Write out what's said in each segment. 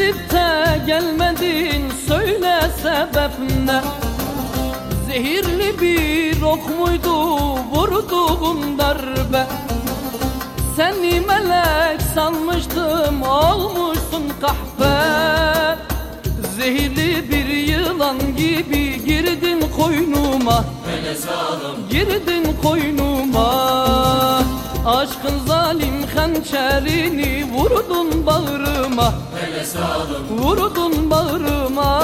Gidip de gelmedin, söyle sebep ne? Zehirli bir ok muydu vurduğun darbe? Seni melek sanmıştım, olmuşsun kahpe. Zehirli bir yılan gibi girdin koynuma, hele zalim, girdin koynuma. Aşkın zalim hançerini vurdun bağrıma, hele zalim, vurdun bağrıma.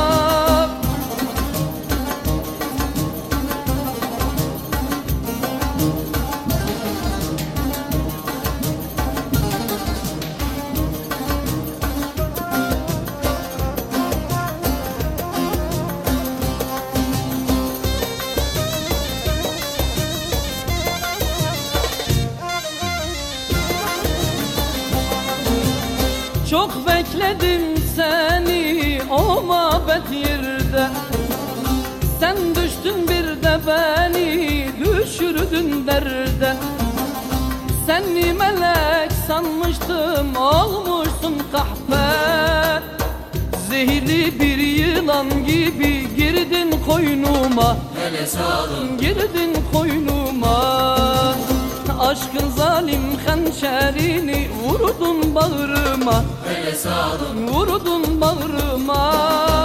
Çok bekledim seni o mabet yerde. Sen düştün bir de beni düşürdün derde. Seni melek sanmıştım, olmuşsun kahpe. Zehirli bir yılan gibi girdin koynuma, hele zalim, girdin koynuma. Aşkın zalim hançerini vurdun bağrıma, hele zalim, vurdun bağrıma.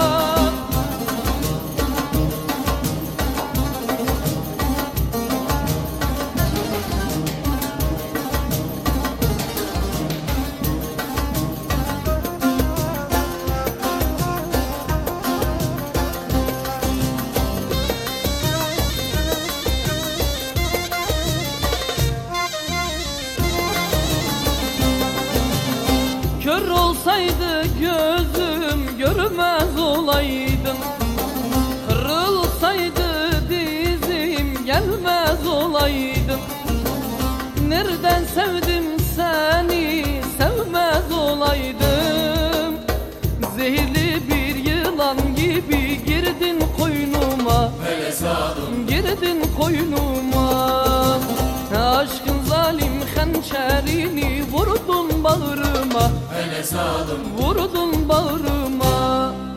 Kör olsaydı gözüm görmez olaydım. Kırılsaydı dizim gelmez olaydım. Nereden sevdim seni sevmez olaydım. Zehirli bir yılan gibi girdin koynuma, hele zalim, girdin koynuma. Aşkın zalim hançerini vurdun bağrıma, hele zalim, vurdun bağrıma.